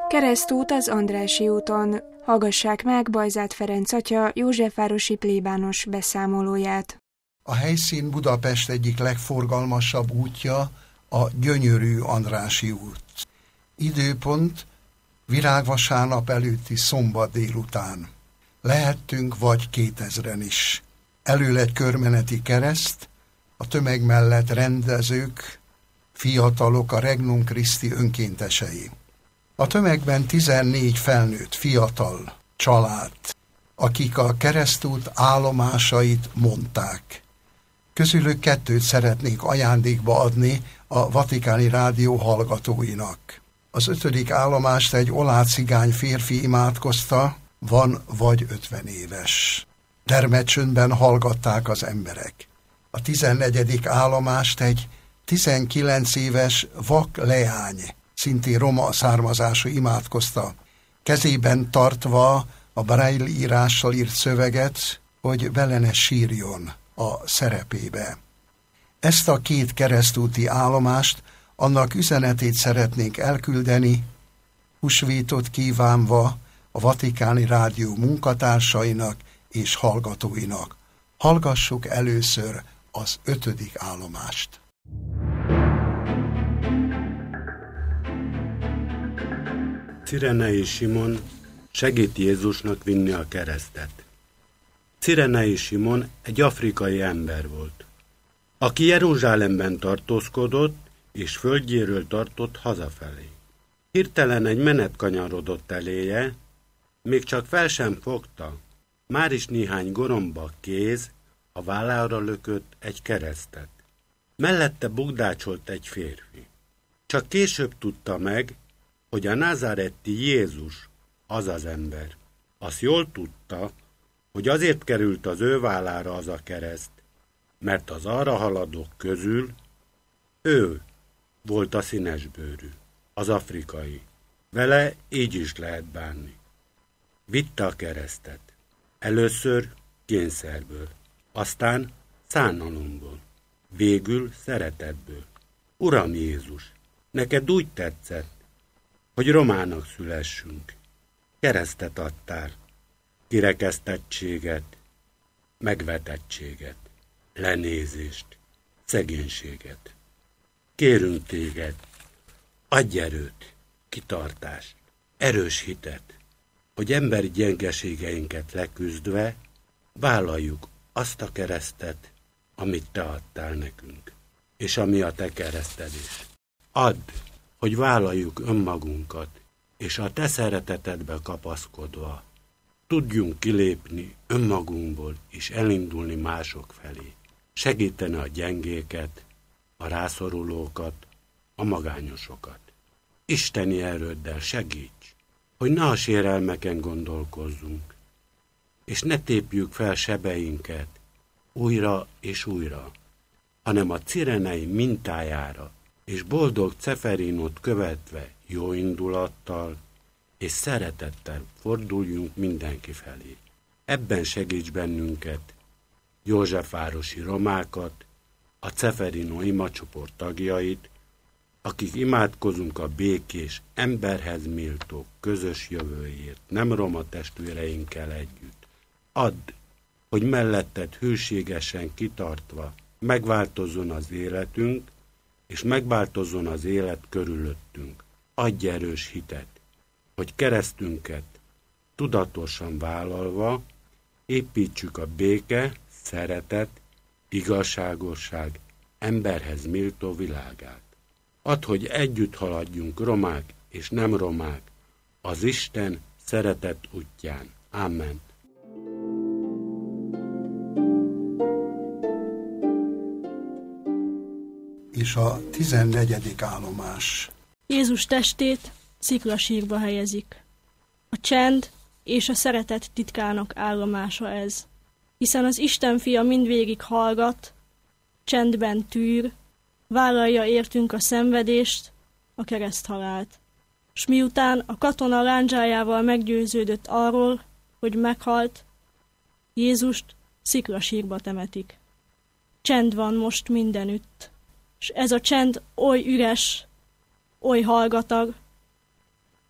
Keresztút az Andrássy úton. Hallgassák meg Bajzát Ferenc atya józsefvárosi plébános beszámolóját. A helyszín Budapest egyik legforgalmasabb útja, a gyönyörű Andrássy út. Időpont virágvasárnap előtti szombat délután. Lehettünk vagy 2000-en is. Elől egy körmeneti kereszt, a tömeg mellett rendezők, fiatalok, a Regnum Christi önkéntesei. A tömegben 14 felnőtt, fiatal család, akik a keresztút állomásait mondták. Közülük 2 szeretnék ajándékba adni a Vatikáni Rádió hallgatóinak. Az 5. állomást egy olácigány férfi imádkozta, van vagy 50 éves. Termetcsöndben hallgatták az emberek. A 14. állomást egy 19 éves vak leány, szintén roma származású imádkozta, kezében tartva a Braille írással írt szöveget, hogy vele ne sírjon a szerepébe. Ezt a 2 keresztúti állomást, annak üzenetét szeretnénk elküldeni, húsvétot kívánva a Vatikáni Rádió munkatársainak és hallgatóinak. Hallgassuk először az 5. állomást. Cirenei Simon segít Jézusnak vinni a keresztet. Cirenei Simon egy afrikai ember volt, aki Jeruzsálemben tartózkodott, és földjéről tartott hazafelé. Hirtelen egy menet kanyarodott eléje, még csak fel sem fogta, már is néhány goromba kéz a vállára lökött egy keresztet. Mellette bugdácsolt egy férfi. Csak később tudta meg, hogy a názáretti Jézus az az ember. Azt jól tudta, hogy azért került az ő vállára az a kereszt, mert az arra haladók közül ő volt a színesbőrű, az afrikai. Vele így is lehet bánni. Vitte a keresztet. Először kényszerből, aztán szánalomból, végül szeretetből. Uram Jézus, neked úgy tetszett, hogy romának szülessünk. Keresztet adtál, kirekesztettséget, megvetettséget, lenézést, szegénységet. Kérünk téged, adj erőt, kitartást, erős hitet, hogy emberi gyengeségeinket leküzdve vállaljuk azt a keresztet, amit te adtál nekünk, és ami a te kereszted is. Add, hogy vállaljuk önmagunkat, és a te szeretetedbe kapaszkodva tudjunk kilépni önmagunkból, és elindulni mások felé. Segíteni a gyengéket, a rászorulókat, a magányosokat. Isteni erőddel segíts, hogy ne a sérelmeken gondolkozzunk, és ne tépjük fel sebeinket újra és újra, hanem a cirenei mintájára és boldog Ceferinót követve jó indulattal és szeretettel forduljunk mindenki felé. Ebben segíts bennünket, józsefvárosi romákat, a Ceferino imacsoport tagjait, akik imádkozunk a békés, emberhez méltó közös jövőért, nem roma testvéreinkkel együtt. Add, hogy melletted hűségesen kitartva megváltozzon az életünk, és megváltozzon az élet körülöttünk. Adj erős hitet, hogy keresztünket tudatosan vállalva építsük a béke, szeretet, igazságosság, emberhez méltó világát. Add, hogy együtt haladjunk romák és nem romák az Isten szeretet útján. Amen. És a 14. állomás. Jézus testét sziklasírba helyezik. A csend és a szeretet titkának állomása ez, hiszen az Isten fia mindvégig hallgat, csendben tűr, vállalja értünk a szenvedést, a kereszthalált. S miután a katona lándzsájával meggyőződött arról, hogy meghalt, Jézust sziklasírba temetik. Csend van most mindenütt, s ez a csend oly üres, oly hallgatag,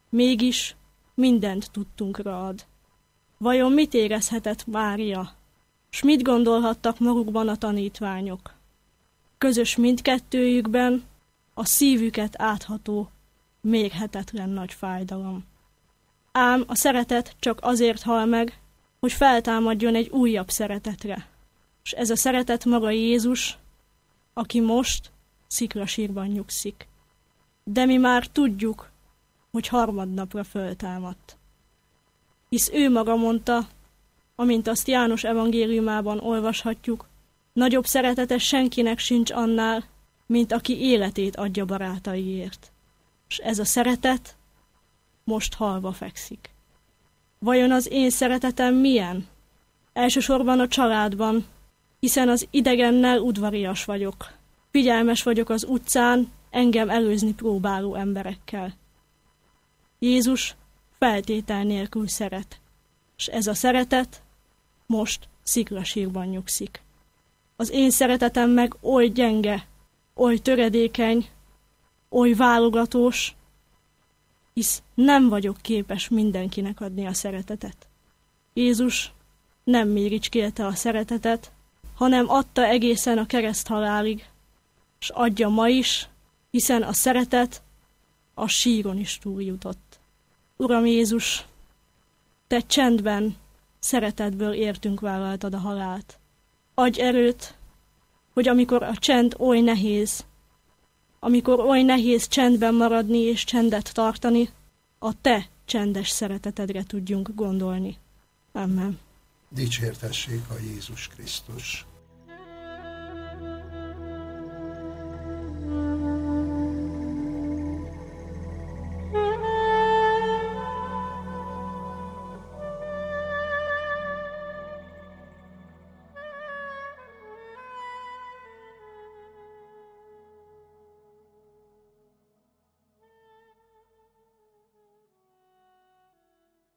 Mégis mindent tudtunkra ad. Vajon mit érezhetett Mária, s mit gondolhattak magukban a tanítványok? Közös mindkettőjükben a szívüket átható, mérhetetlen nagy fájdalom. Ám a szeretet csak azért hal meg, hogy feltámadjon egy újabb szeretetre. És ez a szeretet maga Jézus, aki most sziklasírban nyugszik. De mi már tudjuk, hogy harmadnapra föltámadt. Hisz ő maga mondta, amint azt János evangéliumában olvashatjuk, nagyobb szeretete senkinek sincs annál, mint aki életét adja barátaiért. És ez a szeretet most halva fekszik. Vajon az én szeretetem milyen? Elsősorban a családban, hiszen az idegennel udvarias vagyok. Figyelmes vagyok az utcán engem előzni próbáló emberekkel. Jézus feltétel nélkül szeret, és ez a szeretet most sziklasírban nyugszik. Az én szeretetem meg oly gyenge, oly töredékeny, oly válogatós, hisz nem vagyok képes mindenkinek adni a szeretetet. Jézus nem méricskélte a szeretetet, hanem adta egészen a kereszthalálig, s adja ma is, hiszen a szeretet a síron is túljutott. Uram Jézus, te csendben, szeretetből értünk vállaltad a halált. Adj erőt, hogy amikor a csend oly nehéz, amikor oly nehéz csendben maradni és csendet tartani, a te csendes szeretetedre tudjunk gondolni. Amen. Dicsértessék a Jézus Krisztus.